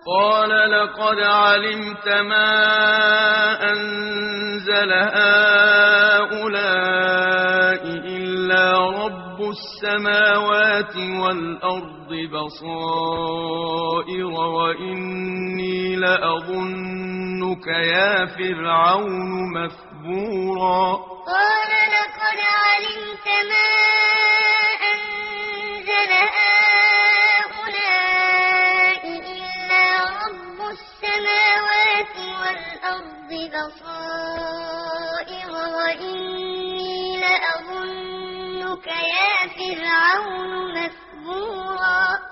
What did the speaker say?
قال لقد علمت ما أنزل هؤلاء إلا رب السماوات والأرض بصائر وإني لأظنك يا فرعون مثبورا قال لقد علمت ما أنزل هؤلاء إلا رب السماوات والأرض بصائر وإني لأظنك يا فرعون مثبورا